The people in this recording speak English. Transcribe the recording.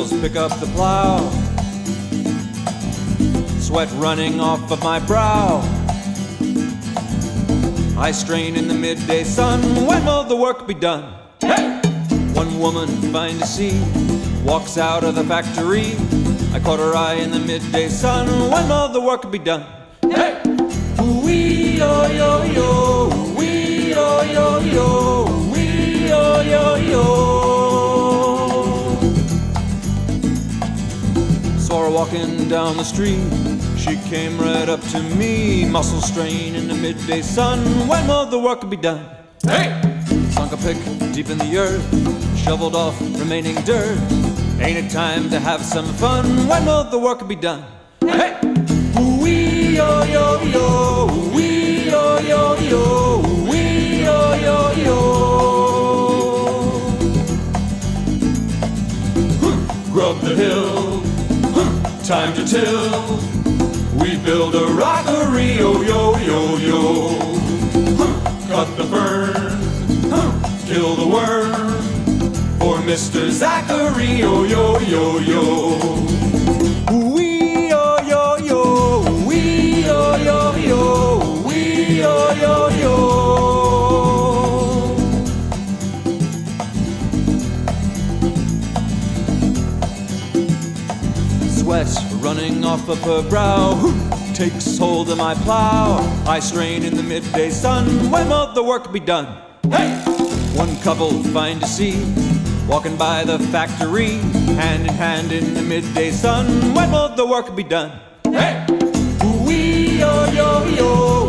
wheels pick up the plow, sweat running off of my brow. I strain in the midday sun, when will the work be done? Hey! One woman fine to see walks out of the factory. I caught her eye in the midday sun, when will the work be done? Hey! Wee-oh-yo-yo, wee-oh-yo-yo, wee-oh-yo-yo. Saw her walking down the street, she came right up to me. Muscle strain in the midday sun, when will the work be done? Hey! Sunk a pick deep in the earth, shoveled off remaining dirt. Ain't it time to have some fun? When will the work be done? Hey! Wee-oh-yo-yo, wee-oh-yo-yo, wee-oh-yo-yo. Grub the hill, time to till. We build a rockery, oh-yo-yo-yo. Cut the fern, kill the worm, for Mr. Zachary, oh-yo-yo-yo. Wee-oh-yo-yo, wee-oh-yo-yo, wee-oh-yo-yo. Sweat running off of her brow takes hold of my plow. I strain in the midday sun, when will the work be done? Hey! One couple fine to see walking by the factory, hand in hand in the midday sun, when will the work be done? Hey! Wee-oh-yo-yo,